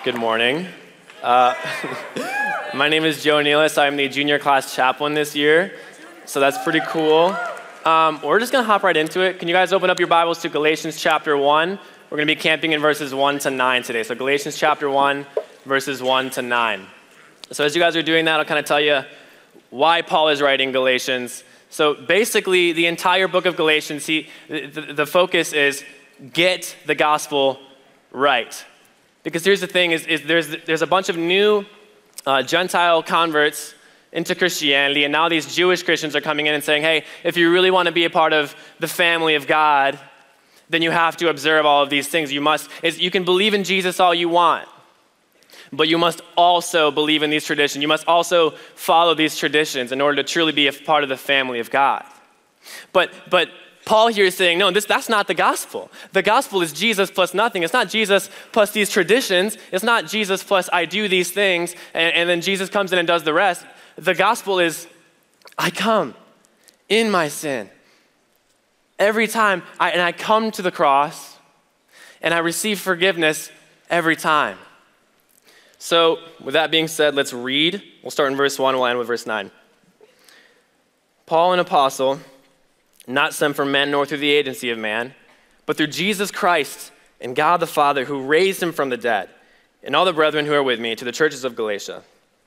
Good morning. My name is Joe Nealis. I'm the junior class chaplain this year, so that's pretty cool. We're just going to hop right into it. Can you guys open up your Bibles to Galatians chapter 1? We're going to be camping in verses 1 to 9 today. So Galatians chapter 1, verses 1 to 9. So as you guys are doing that, I'll kind of tell you why Paul is writing Galatians. So basically, the entire book of Galatians, the focus is get the gospel right. Because here's the thing, is there's a bunch of new Gentile converts into Christianity, and now these Jewish Christians are coming in and saying, hey, if you really want to be a part of the family of God, then you have to observe all of these things. You can believe in Jesus all you want, but you must also believe in these traditions. You must also follow these traditions in order to truly be a part of the family of God. But Paul here is saying, no, that's not the gospel. The gospel is Jesus plus nothing. It's not Jesus plus these traditions. It's not Jesus plus I do these things, and then Jesus comes in and does the rest. The gospel is I come in my sin. Every time, I come to the cross, and I receive forgiveness every time. So with that being said, let's read. We'll start in verse 1, we'll end with verse 9. Paul, an apostle, not sent from men nor through the agency of man, but through Jesus Christ and God the Father who raised him from the dead, and all the brethren who are with me, to the churches of Galatia.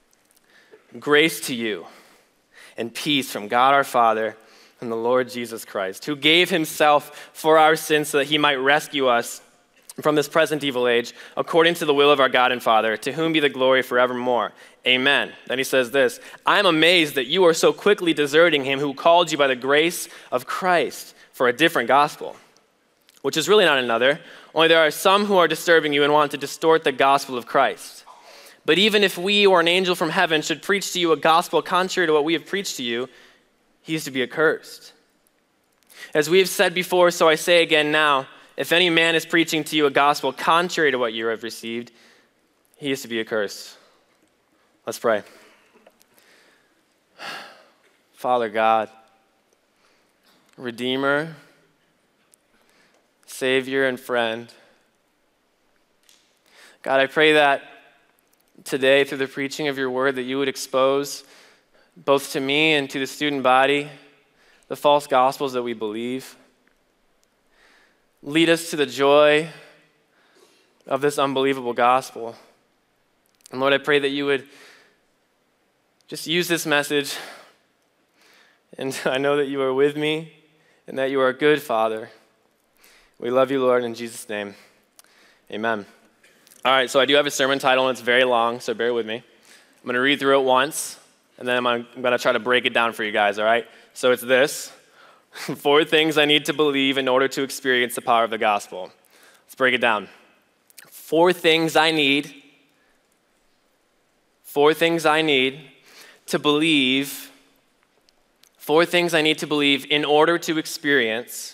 Grace to you and peace from God our Father and the Lord Jesus Christ, who gave himself for our sins so that he might rescue us from this present evil age, according to the will of our God and Father, to whom be the glory forevermore. Amen. Then he says this, I am amazed that you are so quickly deserting him who called you by the grace of Christ for a different gospel, which is really not another, only there are some who are disturbing you and want to distort the gospel of Christ. But even if we or an angel from heaven should preach to you a gospel contrary to what we have preached to you, he is to be accursed. As we have said before, so I say again now, if any man is preaching to you a gospel contrary to what you have received, he is to be accursed. Let's pray. Father God, Redeemer, Savior, and friend, God, I pray that today, through the preaching of your word, that you would expose both to me and to the student body the false gospels that we believe. Lead us to the joy of this unbelievable gospel. And Lord, I pray that you would just use this message. And I know that you are with me and that you are a good Father. We love you, Lord, in Jesus' name. Amen. All right, so I do have a sermon title, and it's very long, so bear with me. I'm going to read through it once, and then I'm going to try to break it down for you guys, all right? So it's this. 4 things I need to believe in order to experience the power of the gospel. Let's break it down. 4 things I need. 4 things I need to believe. 4 things I need to believe in order to experience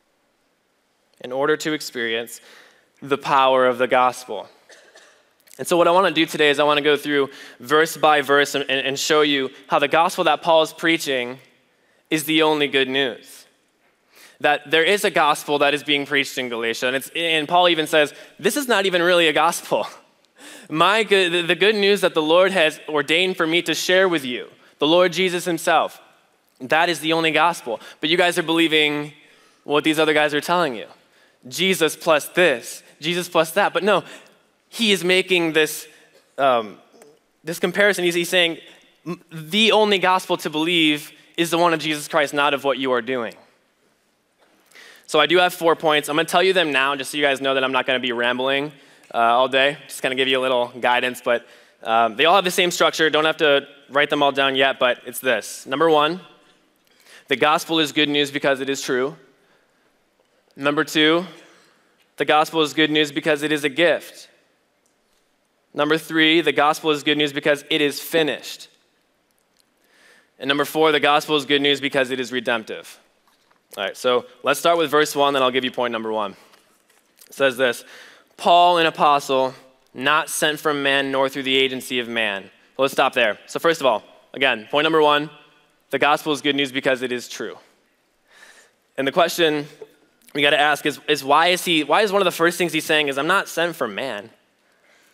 the power of the gospel. And so what I want to do today is I want to go through verse by verse and show you how the gospel that Paul is preaching is the only good news. That there is a gospel that is being preached in Galatia, and Paul even says, this is not even really a gospel. The good news that the Lord has ordained for me to share with you, the Lord Jesus himself, that is the only gospel. But you guys are believing what these other guys are telling you. Jesus plus this, Jesus plus that. But no, he is making this comparison. He's saying the only gospel to believe is the one of Jesus Christ, not of what you are doing. So I do have 4 points. I'm going to tell you them now, just so you guys know that I'm not going to be rambling all day. Just kind of give you a little guidance, but they all have the same structure. Don't have to write them all down yet, but it's this. Number 1, the gospel is good news because it is true. Number 2, the gospel is good news because it is a gift. Number 3, the gospel is good news because it is finished. And number 4, the gospel is good news because it is redemptive. All right, so let's start with verse 1, then I'll give you point number 1. It says this, Paul, an apostle, not sent from men nor through the agency of man. Well, let's stop there. So first of all, again, point number 1, the gospel is good news because it is true. And the question we got to ask is why is one of the first things he's saying is, I'm not sent from man.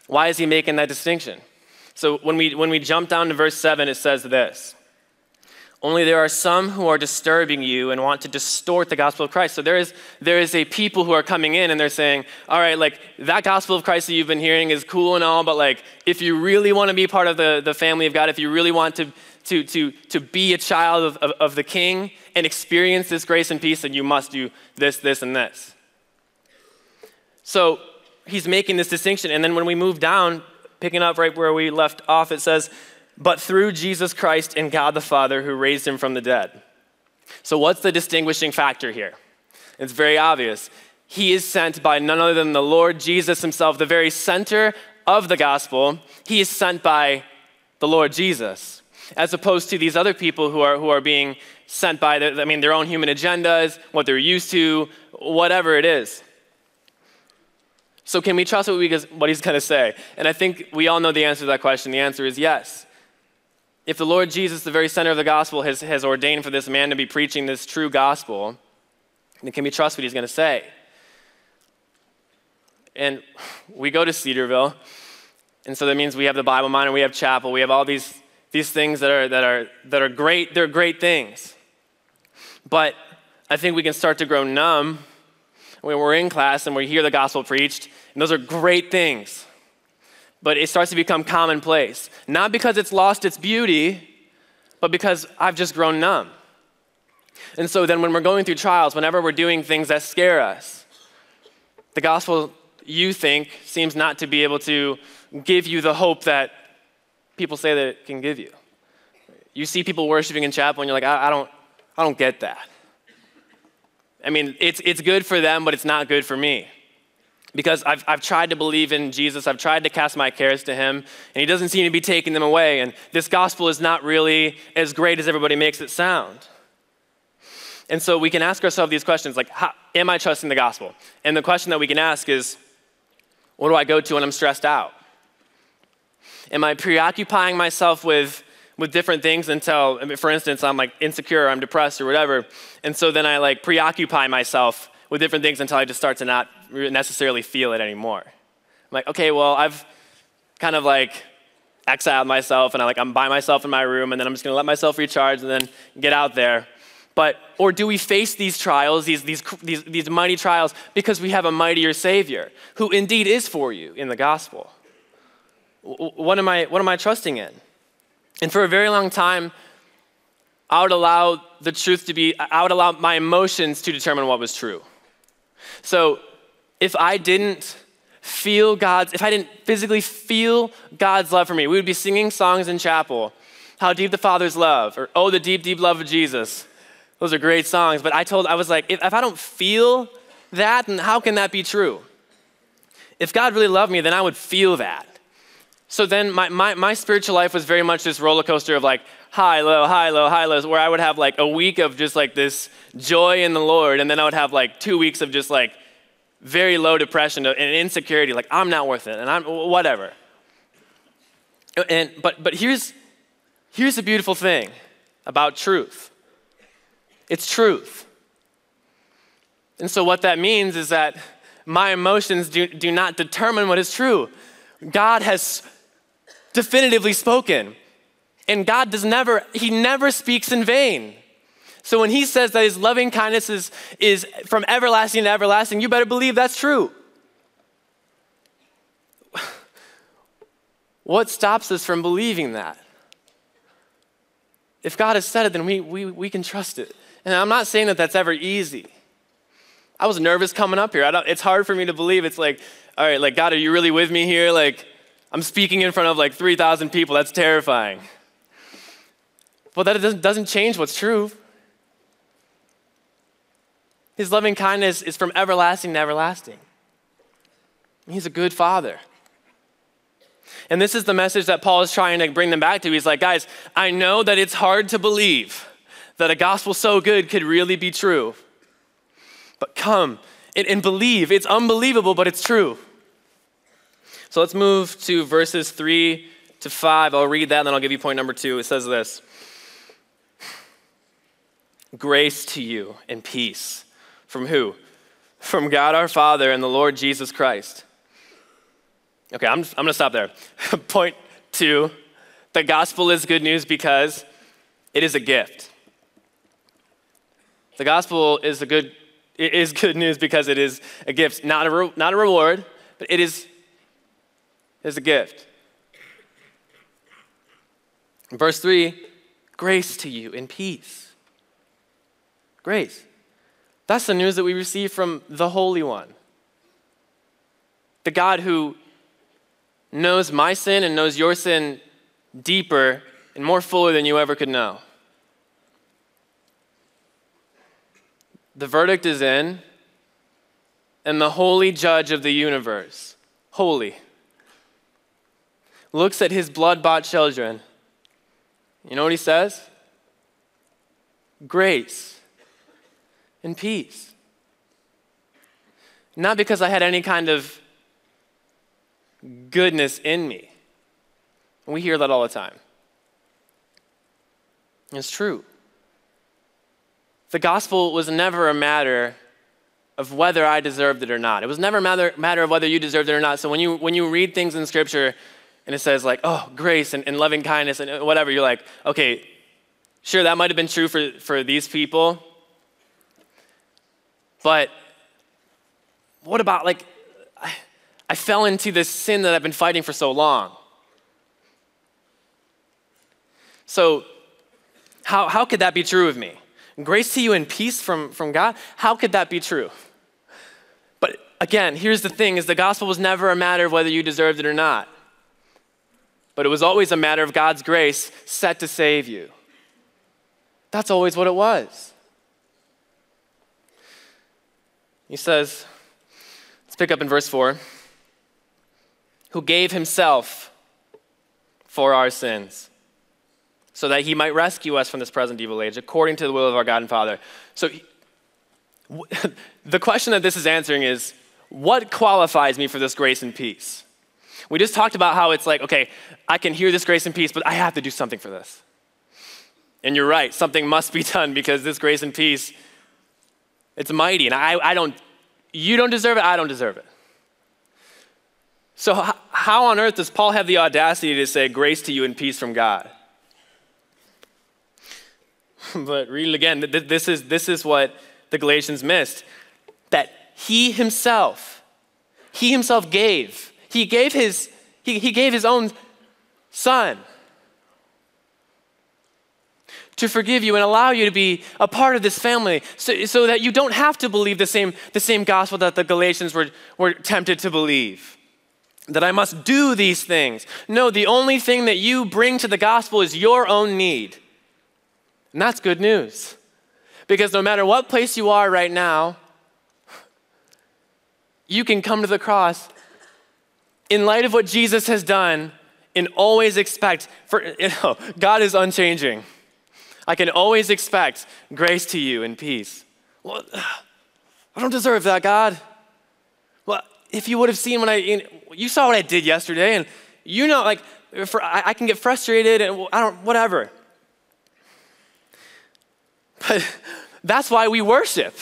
Why is he making that distinction? So when we jump down to verse 7, it says this: only there are some who are disturbing you and want to distort the gospel of Christ. So there is a people who are coming in and they're saying, all right, like that gospel of Christ that you've been hearing is cool and all, but like if you really want to be part of the family of God, if you really want to be a child of the King and experience this grace and peace, then you must do this, this, and this. So he's making this distinction. And then when we move down, picking up right where we left off, it says, but through Jesus Christ and God the Father who raised him from the dead. So what's the distinguishing factor here? It's very obvious. He is sent by none other than the Lord Jesus himself, the very center of the gospel. He is sent by the Lord Jesus, as opposed to these other people who are being sent by their own human agendas, what they're used to, whatever it is. So can we trust what he's going to say? And I think we all know the answer to that question. The answer is yes. If the Lord Jesus, the very center of the gospel, has ordained for this man to be preaching this true gospel, then can we trust what he's going to say? And we go to Cedarville, and so that means we have the Bible Miner, we have chapel, we have all these things that are great. They're great things. But I think we can start to grow numb when we're in class and we hear the gospel preached, and those are great things. But it starts to become commonplace. Not because it's lost its beauty, but because I've just grown numb. And so then when we're going through trials, whenever we're doing things that scare us, the gospel, you think, seems not to be able to give you the hope that people say that it can give you. You see people worshiping in chapel and you're like, I don't get that. I mean, it's good for them, but it's not good for me. Because I've tried to believe in Jesus, I've tried to cast my cares to him, and he doesn't seem to be taking them away. And this gospel is not really as great as everybody makes it sound. And so we can ask ourselves these questions like, am I trusting the gospel? And the question that we can ask is, what do I go to when I'm stressed out? Am I preoccupying myself with different things until, for instance, I'm like insecure, I'm depressed or whatever, and so then I like preoccupy myself with different things until I just start to not necessarily feel it anymore. I'm like, okay, well, I've kind of like exiled myself and I'm by myself in my room and then I'm just gonna let myself recharge and then get out there. Or do we face these trials, these mighty trials, because we have a mightier Savior who indeed is for you in the gospel? What am I trusting in? And for a very long time, I would allow my emotions to determine what was true. So if I didn't physically feel God's love for me, we would be singing songs in chapel, How Deep the Father's Love, or Oh, the Deep, Deep Love of Jesus. Those are great songs, but I was like, if I don't feel that, then how can that be true? If God really loved me, then I would feel that. So then my spiritual life was very much this roller coaster of like high, low, high, low, high, lows, where I would have like a week of just like this joy in the Lord, and then I would have like 2 weeks of just like very low depression and insecurity, like I'm not worth it, and I'm whatever. But here's the beautiful thing about truth. It's truth. And so what that means is that my emotions do not determine what is true. God has definitively spoken. And God he never speaks in vain. So when he says that his loving kindness is from everlasting to everlasting, you better believe that's true. What stops us from believing that? If God has said it, then we can trust it. And I'm not saying that that's ever easy. I was nervous coming up here. It's hard for me to believe. It's like, all right, like, God, are you really with me here? Like, I'm speaking in front of like 3,000 people. That's terrifying. But that doesn't change what's true. His loving kindness is from everlasting to everlasting. He's a good father. And this is the message that Paul is trying to bring them back to. He's like, guys, I know that it's hard to believe that a gospel so good could really be true. But come and believe. It's unbelievable, but it's true. So let's move to verses 3 to 5. I'll read that and then I'll give you point number 2. It says this: grace to you and peace. From who? From God our Father and the Lord Jesus Christ. Okay, I'm going to stop there. Point 2, the gospel is good news because it is a gift. The gospel is good news because it is a gift, not a reward, but it is a gift. Verse 3, grace to you and peace. Grace. That's the news that we receive from the Holy One. The God who knows my sin and knows your sin deeper and more fully than you ever could know. The verdict is in, and the holy judge of the universe, holy, looks at his blood-bought children. You know what he says? Grace and peace. Not because I had any kind of goodness in me. We hear that all the time. It's true. The gospel was never a matter of whether I deserved it or not. It was never a matter of whether you deserved it or not. So when you read things in Scripture and it says like, oh, grace and loving kindness and whatever, you're like, okay, sure, that might have been true for these people. But what about like, I fell into this sin that I've been fighting for so long. So how could that be true of me? Grace to you and peace from God? How could that be true? But again, here's the thing, is the gospel was never a matter of whether you deserved it or not. But it was always a matter of God's grace set to save you. That's always what it was. He says, let's pick up in verse 4. Who gave himself for our sins, so that he might rescue us from this present evil age, according to the will of our God and Father. So the question that this is answering is, what qualifies me for this grace and peace? We just talked about how it's like, okay, I can hear this grace and peace, but I have to do something for this. And you're right, something must be done because this grace and peace, it's mighty. And you don't deserve it, I don't deserve it. So how on earth does Paul have the audacity to say grace to you and peace from God? But read it again. This is what the Galatians missed. That he himself gave. He gave his own son to forgive you and allow you to be a part of this family so that you don't have to believe the same gospel that the Galatians were tempted to believe. That I must do these things. No, the only thing that you bring to the gospel is your own need. And that's good news. Because no matter what place you are right now, you can come to the cross in light of what Jesus has done and always expect, God is unchanging. I can always expect grace to you and peace. Well, I don't deserve that, God. Well, if you would have seen you saw what I did yesterday, and you know, like, I can get frustrated and whatever. But that's why we worship.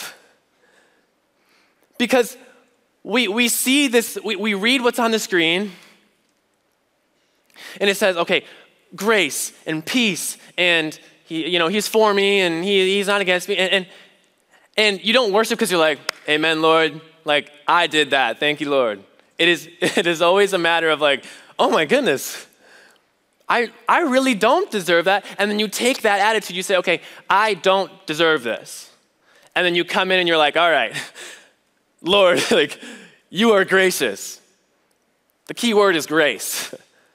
Because we see this, we read what's on the screen, and it says, okay, grace and peace, and he's for me, and he's not against me, and you don't worship because you're like, amen, Lord, like, I did that, thank you, Lord. It is always a matter of like, oh my goodness, I really don't deserve that. And then you take that attitude, you say, okay, I don't deserve this. And then you come in and you're like, all right, Lord, like, you are gracious. The key word is grace.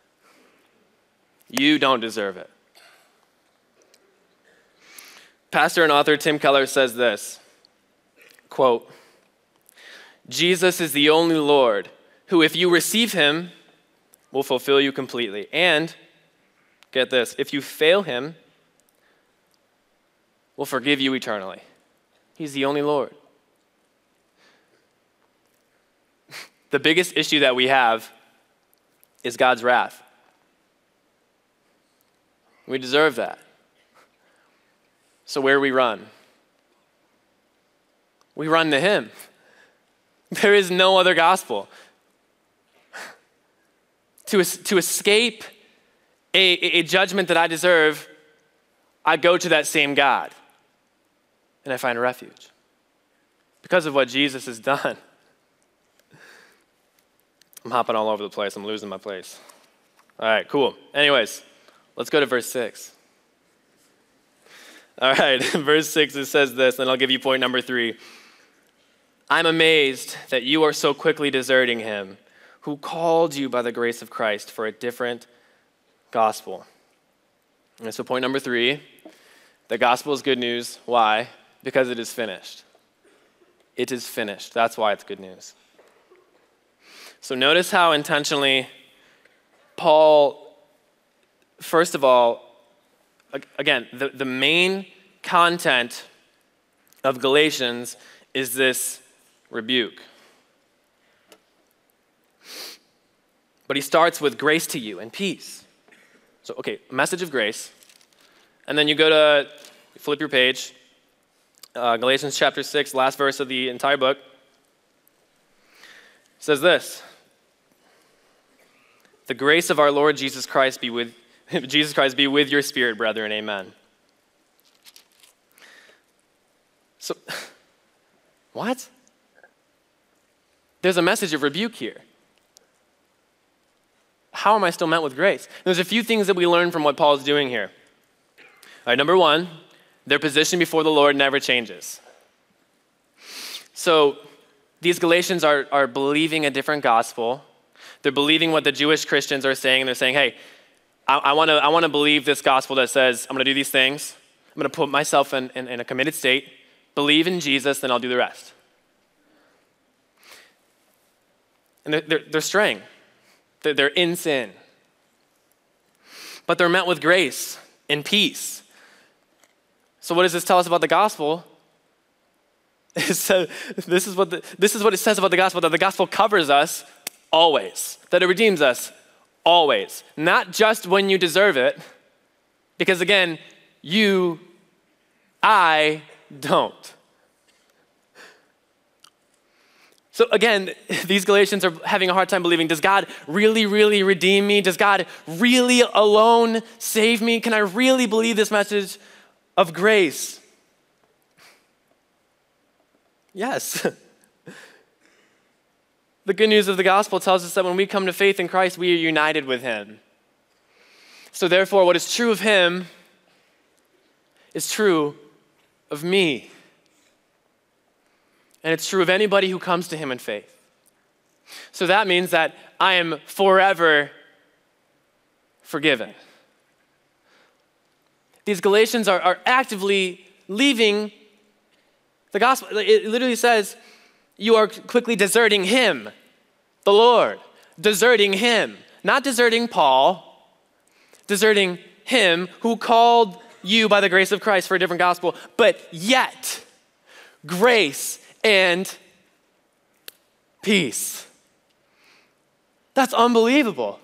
You don't deserve it. Pastor and author Tim Keller says this, quote, Jesus is the only Lord who, if you receive him, will fulfill you completely. And, get this, if you fail him, will forgive you eternally. He's the only Lord. The biggest issue that we have is God's wrath. We deserve that. So where do we run? We run to him. There is no other gospel. to escape a judgment that I deserve, I go to that same God and I find refuge because of what Jesus has done. I'm hopping all over the place. I'm losing my place. All right, cool. Anyways, let's go to verse 6. All right, verse 6, it says this, and I'll give you point number 3. I'm amazed that you are so quickly deserting him who called you by the grace of Christ for a different gospel. And so point number 3, the gospel is good news. Why? Because it is finished. It is finished. That's why it's good news. So notice how intentionally Paul, first of all, again, the main content of Galatians is this rebuke. But he starts with grace to you and peace. So, okay, message of grace. And then you go to, flip your page, Galatians chapter 6, last verse of the entire book. It says this: the grace of our Lord Jesus Christ be with your spirit, brethren. Amen. So, what? There's a message of rebuke here. How am I still met with grace? There's a few things that we learn from what Paul is doing here. All right, number 1, their position before the Lord never changes. So these Galatians are believing a different gospel. They're believing what the Jewish Christians are saying. They're saying, hey, I want to believe this gospel that says I'm going to do these things. I'm going to put myself in a committed state, believe in Jesus, then I'll do the rest. And they're straying. They're in sin. But they're met with grace and peace. So what does this tell us about the gospel? This is what it says about the gospel, that the gospel covers us always, that it redeems us always. Not just when you deserve it, because again, I don't. So again, these Galatians are having a hard time believing, does God really, really redeem me? Does God really alone save me? Can I really believe this message of grace? Yes. The good news of the gospel tells us that when we come to faith in Christ, we are united with him. So therefore, what is true of him is true of me. And it's true of anybody who comes to him in faith. So that means that I am forever forgiven. These Galatians are actively leaving the gospel. It literally says, you are quickly deserting him, the Lord, deserting him. Not deserting Paul, deserting him who called you by the grace of Christ for a different gospel, but yet grace and peace. That's unbelievable.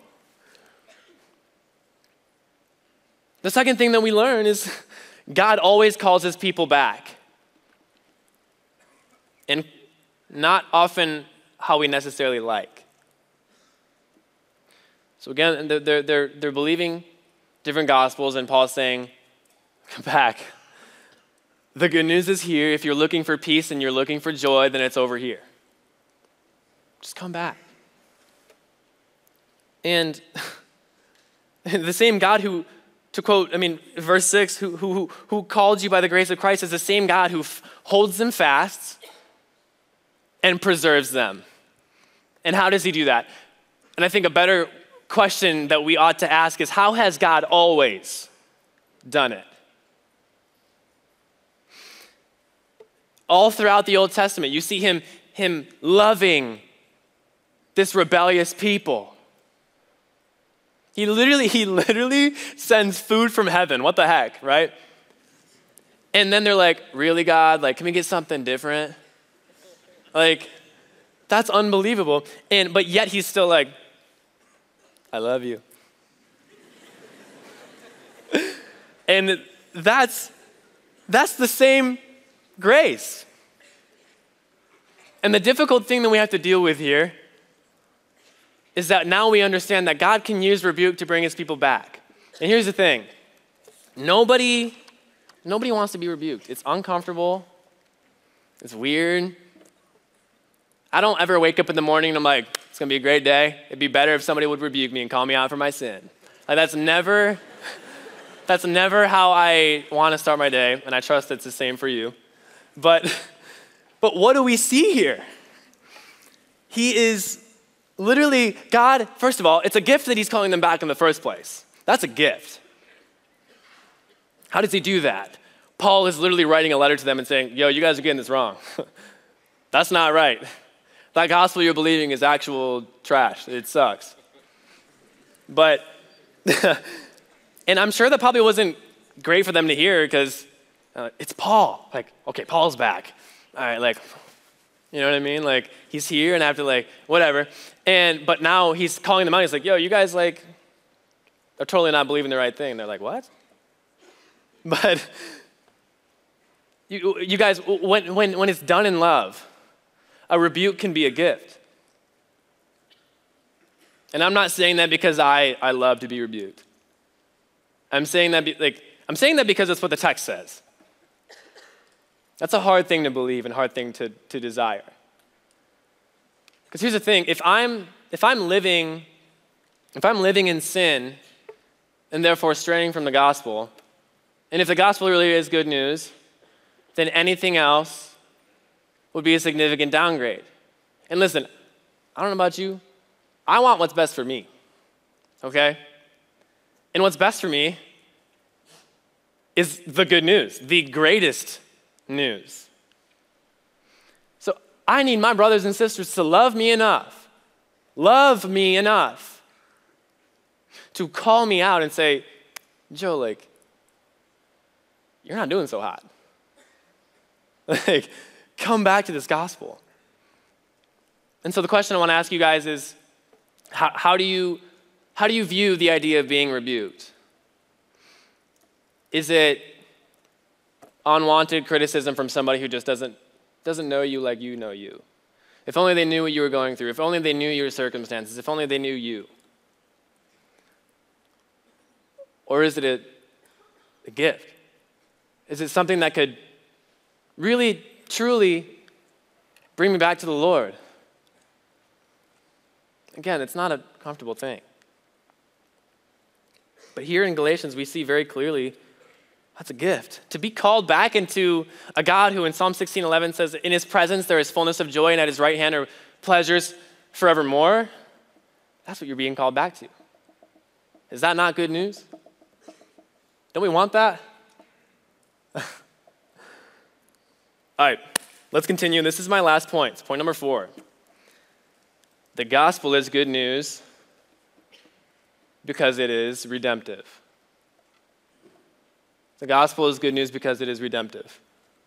The second thing that we learn is God always calls his people back. And not often how we necessarily like. So again, they're believing different gospels, and Paul's saying, come back. The good news is here. If you're looking for peace and you're looking for joy, then it's over here. Just come back. And the same God who, to quote, verse 6, who called you by the grace of Christ is the same God who holds them fast and preserves them. And how does he do that? And I think a better question that we ought to ask is, how has God always done it? All throughout the Old Testament, you see him loving this rebellious people. He literally sends food from heaven. What the heck, right? And then they're like, really, God? Like, can we get something different? Like, that's unbelievable. But yet he's still like, I love you. And that's the same grace. And the difficult thing that we have to deal with here is that now we understand that God can use rebuke to bring his people back. And here's the thing. Nobody wants to be rebuked. It's uncomfortable. It's weird. I don't ever wake up in the morning and I'm like, it's going to be a great day. It'd be better if somebody would rebuke me and call me out for my sin. Like that's never how I want to start my day, and I trust it's the same for you. But what do we see here? He is literally, God, first of all, it's a gift that he's calling them back in the first place. That's a gift. How does he do that? Paul is literally writing a letter to them and saying, yo, you guys are getting this wrong. That's not right. That gospel you're believing is actual trash. It sucks. But, and I'm sure that probably wasn't great for them to hear because it's Paul. Like, okay, Paul's back. All right, like, you know what I mean? Like, he's here and I have to like, whatever. But now he's calling them out. He's like, yo, you guys like are totally not believing the right thing. They're like, what? But you guys, when it's done in love, a rebuke can be a gift. And I'm not saying that because I love to be rebuked. I'm saying that because that's what the text says. That's a hard thing to believe and hard thing to desire. Because here's the thing, if I'm living in sin and therefore straying from the gospel, and if the gospel really is good news, then anything else would be a significant downgrade. And listen, I don't know about you, I want what's best for me, okay? And what's best for me is the good news, the greatest news. So I need my brothers and sisters to love me enough to call me out and say, Joe, like, you're not doing so hot. Like, come back to this gospel. And so the question I want to ask you guys is, how do you view the idea of being rebuked? Is it unwanted criticism from somebody who just doesn't know you like you know you? If only they knew what you were going through. If only they knew your circumstances. If only they knew you. Or is it a gift? Is it something that could really, truly bring me back to the Lord? Again, it's not a comfortable thing. But here in Galatians, we see very clearly that's a gift. To be called back into a God who in Psalm 16:11 says, in his presence there is fullness of joy, and at his right hand are pleasures forevermore. That's what you're being called back to. Is that not good news? Don't we want that? All right, let's continue. This is my last point. It's point number 4. The gospel is good news because it is redemptive. The gospel is good news because it is redemptive.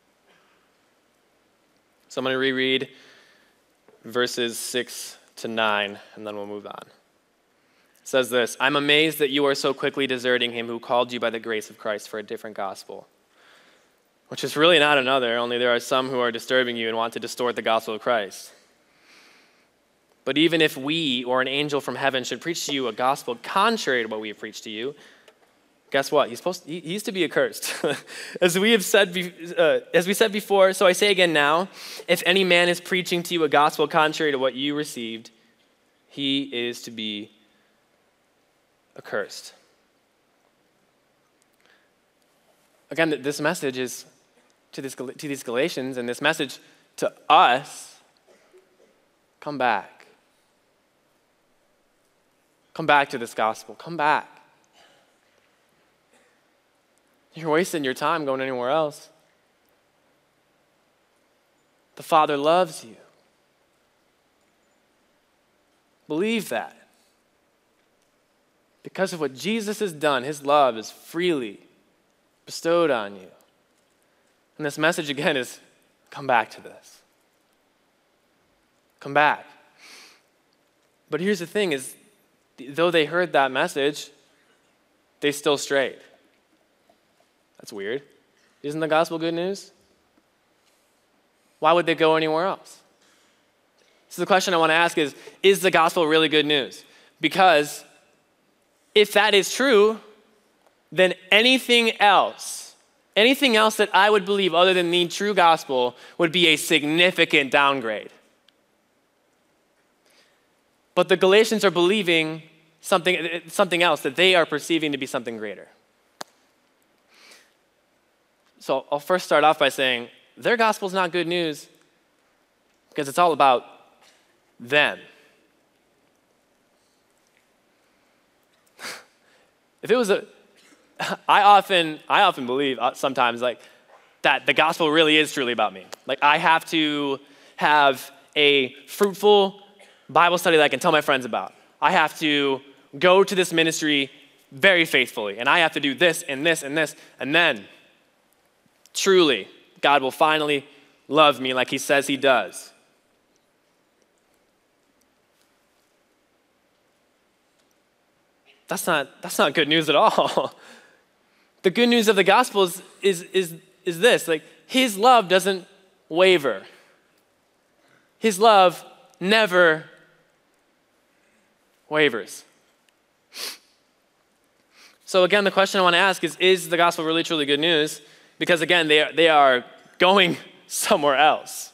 So I'm going to reread verses 6 to 9, and then we'll move on. It says this, I'm amazed that you are so quickly deserting him who called you by the grace of Christ for a different gospel, which is really not another, only there are some who are disturbing you and want to distort the gospel of Christ. But even if we or an angel from heaven should preach to you a gospel contrary to what we have preached to you, guess what? He's to be accursed. As we said before, so I say again now, if any man is preaching to you a gospel contrary to what you received, he is to be accursed. Again, this message is to these Galatians, and this message to us, come back. Come back to this gospel. Come back. You're wasting your time going anywhere else. The Father loves you. Believe that. Because of what Jesus has done, his love is freely bestowed on you. And this message again is, come back to this. Come back. But here's the thing is, though they heard that message, they still strayed. That's weird. Isn't the gospel good news? Why would they go anywhere else? So the question I want to ask is the gospel really good news? Because if that is true, then anything else that I would believe other than the true gospel would be a significant downgrade. But the Galatians are believing something else that they are perceiving to be something greater. So I'll first start off by saying their gospel is not good news because it's all about them. If it was I often believe sometimes like that the gospel really is truly about me. Like I have to have a fruitful Bible study that I can tell my friends about. I have to go to this ministry very faithfully, and I have to do this and this and this, and then truly God will finally love me like he says he does. That's not good news at all. The good news of the gospel is this, like his love doesn't waver. His love never wavers. So again, the question I want to ask is the gospel really truly good news? Because again, they are going somewhere else.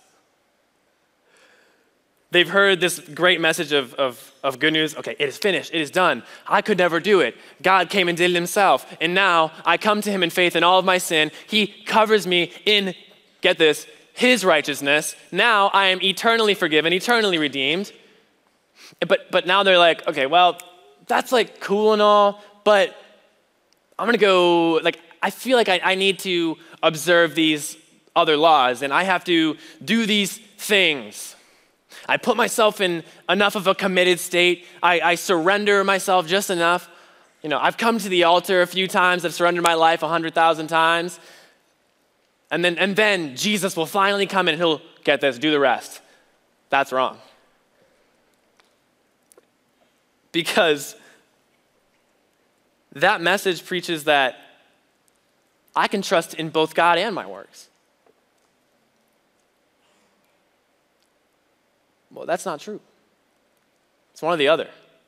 They've heard this great message of good news. Okay, it is finished. It is done. I could never do it. God came and did it himself. And now I come to him in faith in all of my sin. He covers me in, get this, his righteousness. Now I am eternally forgiven, eternally redeemed. But now they're like, okay, well, that's like cool and all, but I'm going to go, like, I feel like I need to observe these other laws and I have to do these things. I put myself in enough of a committed state. I surrender myself just enough. You know, I've come to the altar a few times. I've surrendered my life 100,000 times. And then Jesus will finally come in and he'll, get this, do the rest. That's wrong. Because that message preaches that I can trust in both God and my works. Well, that's not true. It's one or the other.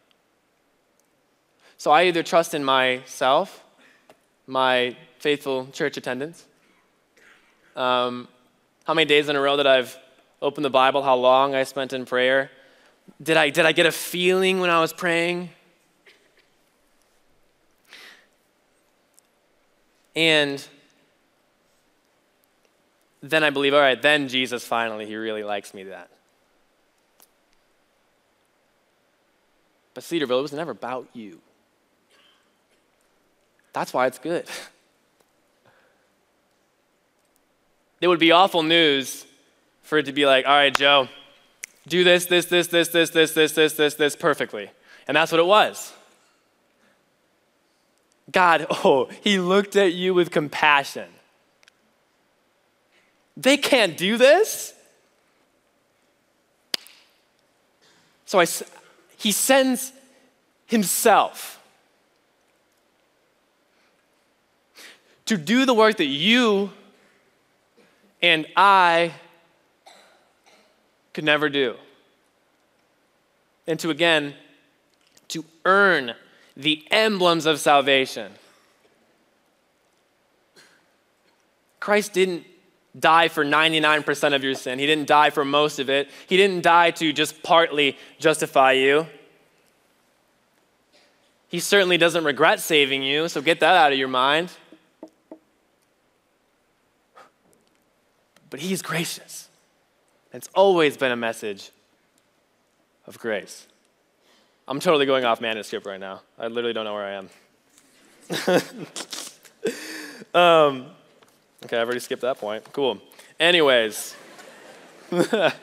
So I either trust in myself, my faithful church attendance, how many days in a row that I've opened the Bible, how long I spent in prayer. Did I get a feeling when I was praying? And then I believe, all right, then Jesus finally, he really likes me that. But Cedarville, it was never about you. That's why it's good. It would be awful news for it to be like, all right, Joe, do this perfectly. And that's what it was. God, he looked at you with compassion. They can't do this? So he sends himself to do the work that you and I could never do. And to earn the emblems of salvation. Christ didn't die for 99% of your sin. He didn't die for most of it. He didn't die to just partly justify you. He certainly doesn't regret saving you, so get that out of your mind. But he's gracious. It's always been a message of grace. I'm totally going off manuscript right now. I literally don't know where I am. Okay, I've already skipped that point. Cool. Anyways. But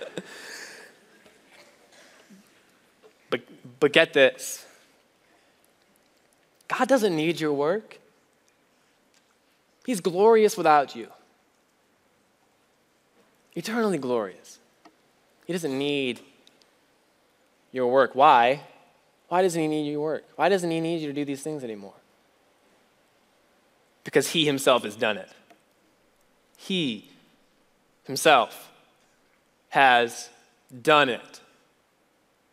get this. God doesn't need your work. He's glorious without you. Eternally glorious. He doesn't need your work. Why? Why doesn't he need your work? Why doesn't he need you to do these things anymore? Because he himself has done it. He himself has done it.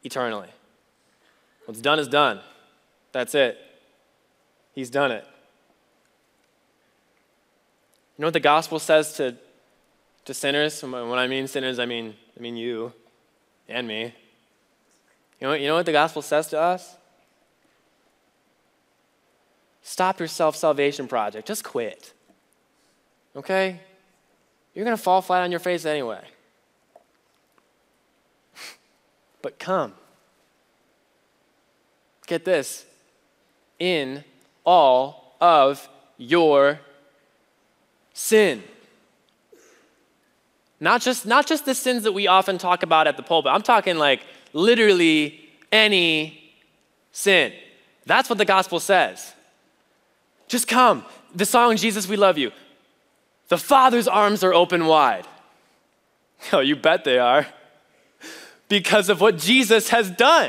eternally. What's done is done. That's it. He's done it. You know what the gospel says to sinners? When I mean sinners, I mean you and me. You know what the gospel says to us? Stop your self-salvation project. Just quit. Okay? You're going to fall flat on your face anyway. But come. Get this. In all of your sin. Not just the sins that we often talk about at the pulpit. I'm talking like literally any sin. That's what the gospel says. Just come. The song, Jesus, We Love You. The Father's arms are open wide. Oh, you bet they are. Because of what Jesus has done.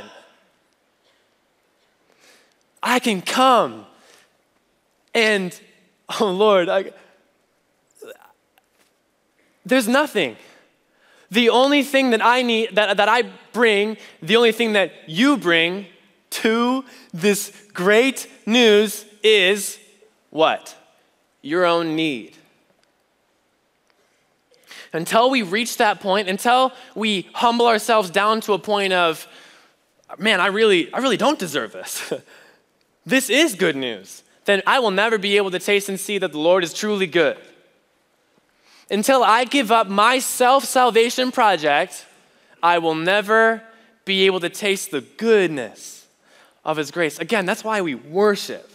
I can come and, oh Lord, there's nothing. The only thing that I need, that I bring, the only thing that you bring to this great news is what? Your own need. Until we reach that point, until we humble ourselves down to a point of, man, I really don't deserve this. This is good news. Then I will never be able to taste and see that the Lord is truly good. Until I give up my self-salvation project, I will never be able to taste the goodness of His grace. Again, that's why we worship.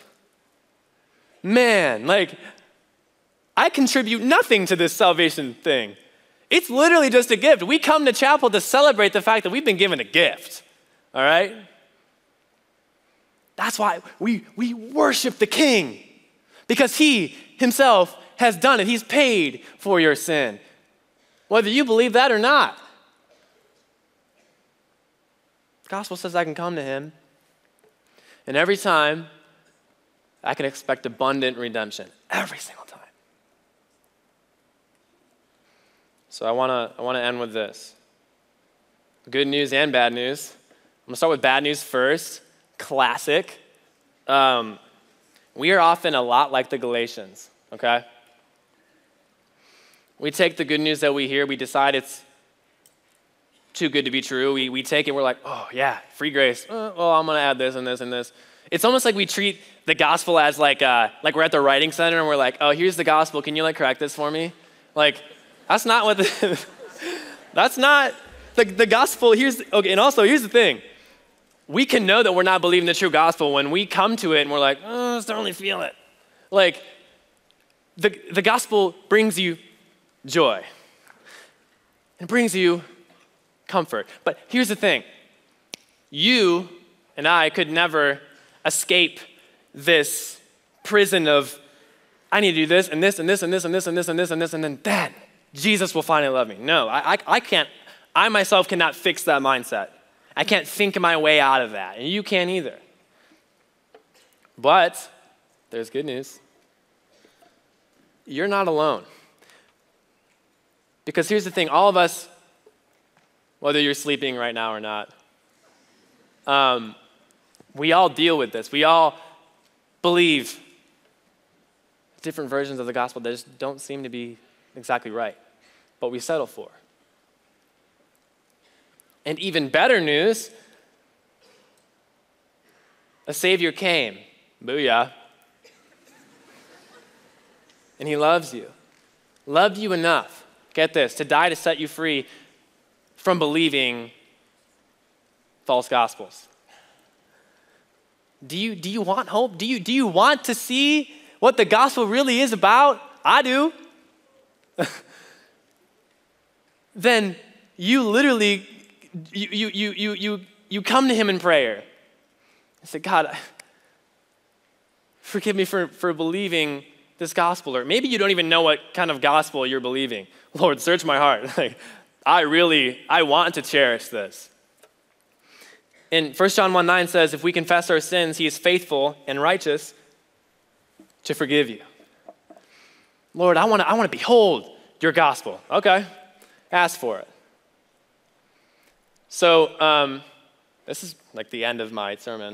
Man, I contribute nothing to this salvation thing. It's literally just a gift. We come to chapel to celebrate the fact that we've been given a gift, all right? That's why we worship the King, because He Himself has done it. He's paid for your sin, whether you believe that or not. The gospel says I can come to Him, and every time I can expect abundant redemption, every single time. So I want to end with this. Good news and bad news. I'm going to start with bad news first. Classic. We are often a lot like the Galatians, okay? We take the good news that we hear, we decide it's too good to be true. We take it, we're like, oh yeah, free grace. Well, I'm going to add this and this and this. It's almost like we treat the gospel as like we're at the writing center and we're like, oh, here's the gospel. Can you correct this for me? That's not what that's not the gospel. And also here's the thing. We can know that we're not believing the true gospel when we come to it and we're like, oh, I don't really feel it. The gospel brings you joy. It brings you comfort. But here's the thing. You and I could never escape this prison of, I need to do this and this and this and this and this and this and this and this, and then Jesus will finally love me. No, I can't. I myself cannot fix that mindset. I can't think my way out of that, and you can't either. But there's good news. You're not alone. Because here's the thing, all of us, whether you're sleeping right now or not, we all deal with this. We all believe different versions of the gospel that just don't seem to be exactly right, but we settle for. And even better news, a Savior came, booyah, and He loves you. Loved you enough, get this, to die to set you free from believing false gospels. Do you want hope? Do you want to see what the gospel really is about? I do. Then you literally you come to Him in prayer. I say, God, forgive me for believing this gospel. Or maybe you don't even know what kind of gospel you're believing. Lord, search my heart. I want to cherish this. And 1 John 1:9 says, if we confess our sins, He is faithful and righteous to forgive you. Lord, I want to behold your gospel. Okay, ask for it. So This is like the end of my sermon.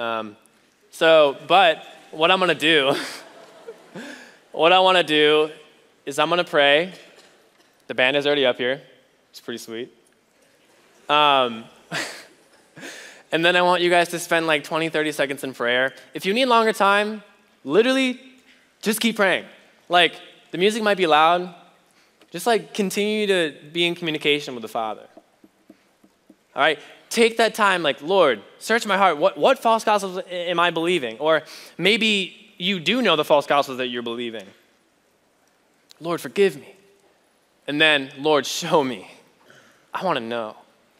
But what I'm going to do, what I want to do is I'm going to pray. The band is already up here. It's pretty sweet. And then I want you guys to spend like 20, 30 seconds in prayer. If you need longer time, literally just keep praying. Like, the music might be loud. Just like continue to be in communication with the Father. All right? Take that time, like, Lord, search my heart. What false gospels am I believing? Or maybe you do know the false gospels that you're believing. Lord, forgive me. And then, Lord, show me. I want to know.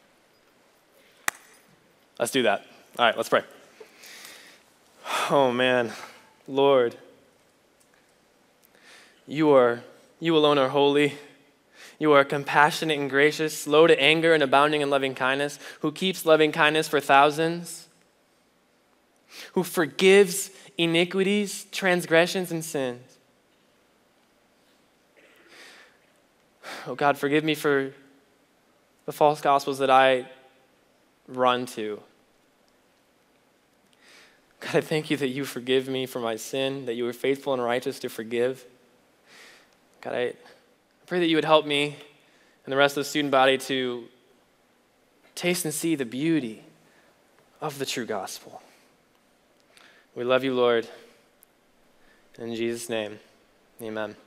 Let's do that. All right, let's pray. Oh, man. Lord, you alone are holy. You are compassionate and gracious, slow to anger and abounding in loving kindness, who keeps loving kindness for thousands, who forgives iniquities, transgressions, and sins. Oh God, forgive me for the false gospels that I run to. God, I thank you that you forgive me for my sin, that you are faithful and righteous to forgive. God, I pray that you would help me and the rest of the student body to taste and see the beauty of the true gospel. We love you, Lord. In Jesus' name, amen.